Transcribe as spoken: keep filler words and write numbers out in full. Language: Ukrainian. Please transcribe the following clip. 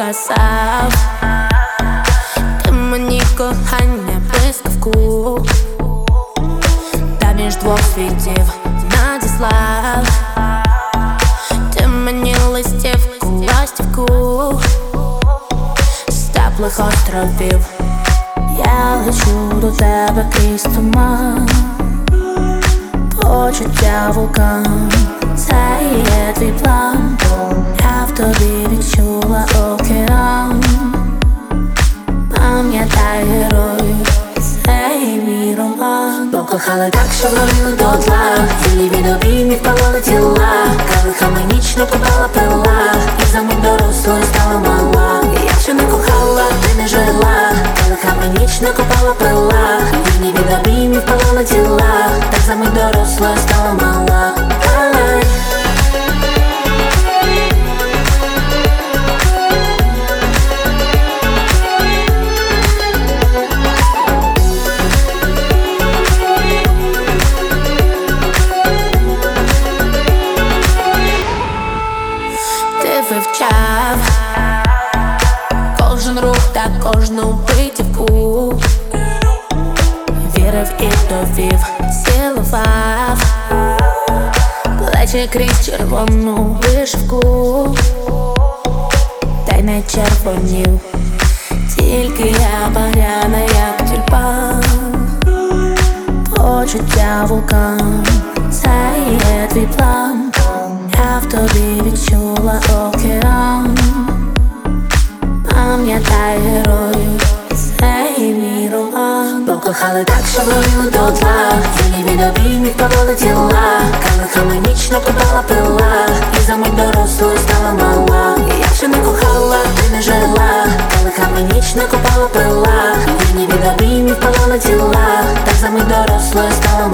показав, ти мені кохання блискавку, та між двох світів надіслав. Ти мені листівку, ластівку з теплих островів. Я лечу до тебе крізь туман, почуття вулкан, це є твій план. Я в тобі відчула океан. Пам'ятай героїв, цей мій роман. Покохали так, що горіли дотла, тілі від обіймів палали тіла. Калихами ніч не купала пила, і за мить дорослою стала мала. Якщо не кохала, ти не жила. Калихами ніч не купала пила, тілі від обіймів палали тіла. Так за мить дорослою стала мала. Вивчав кожен рух та кожну битівку, вірив і довів, цілував плечі крізь червону вишивку, та й не червонів, тільки я багряна, як тюльпан. Почуття вулкан, це є твій план. Я в тобі відчула океан. Пам'ятай героїв, цей мій роман. Покохали так, що горіли дотла, тілі від обіймів палали тіла. Калихами ніч накопала пила, і за мить дорослою стала мала. Якщо не кохала, ти не жила. Калихами ніч накопала пила, тілі від обіймів палали тіла. Так за мить дорослою стала мала.